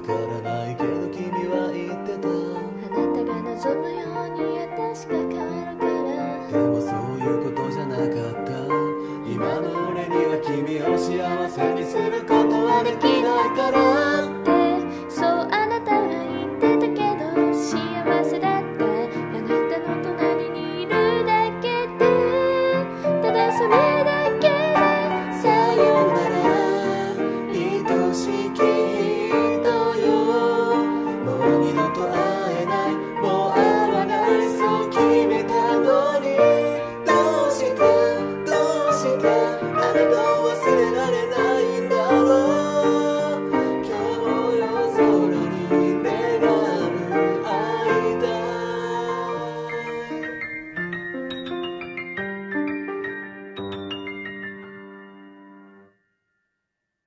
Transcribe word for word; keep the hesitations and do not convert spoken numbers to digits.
からないけど君は言ってた、 あなたが望むように私が変わるから。 でもそういうことじゃなかった。今の俺には君を幸せにすることはできないから。